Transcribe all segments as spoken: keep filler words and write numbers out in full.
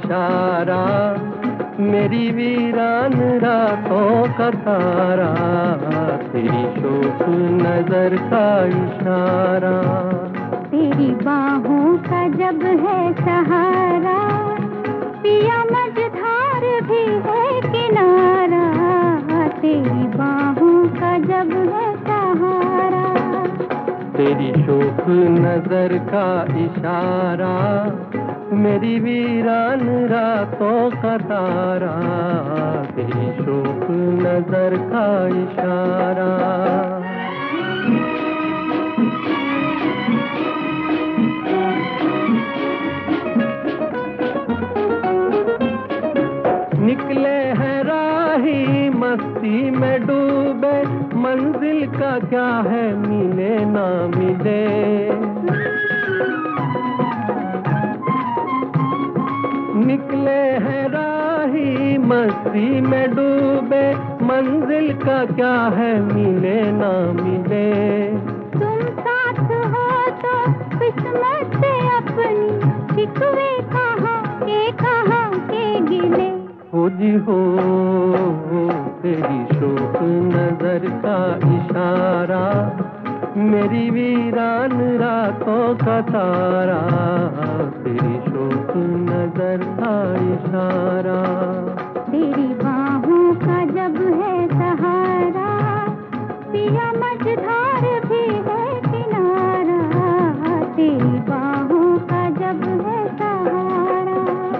इशारा, मेरी वीरान रातों का तारा, तेरी शोक नजर का इशारा। तेरी बाहों का जब है सहारा, पिया मझधार भी है किनारा, तेरी बाहों का जब है सहारा। तेरी शोक नजर का इशारा, मेरी वीरान रातों का तारा, तेरी शोक नजर का इशारा। निकले हैं राही मस्ती में डूबे, मंजिल का क्या है मिले ना मिले। निकले हैं राही मस्ती में डूबे, मंजिल का क्या है मिले ना मिले। तुम साथ हो तो किस्मत से अपनी, शिकवे कहाँ के कहाँ के गिले। हो जी हो, तेरी शोक नजर का इशारा, मेरी वीरान रातों का तारा, तेरी शोक नजर का इशारा। तेरी बाहों का जब है सहारा, पिया मझधार भी है किनारा, तेरी बाहों का जब है सहारा।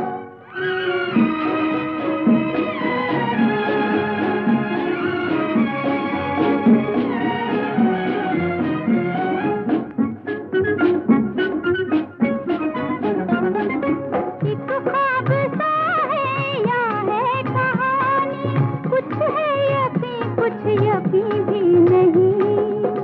कुछ यकीन भी नहीं,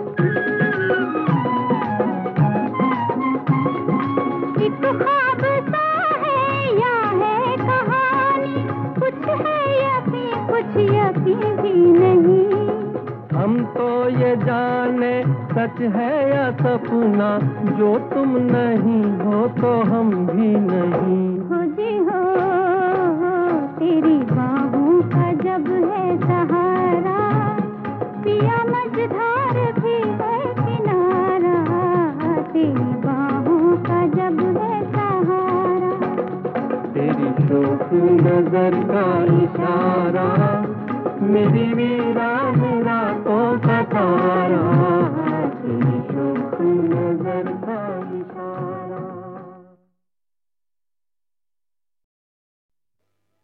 एक ख्वाब सा है या है कहानी, कुछ है यकीन कुछ यकीन भी नहीं। हम तो ये जाने सच है या सपना, जो तुम नहीं हो तो हम भी नहीं। हो जी हो, तेरी बाहों का जब है सहारा, पिया मझधार भी है किनारा, तेरी बाहों का जब है सहारा। तेरी शोक नजर का इशारा, मेरी वीरान रातों का तारा, तेरी शोक नजर का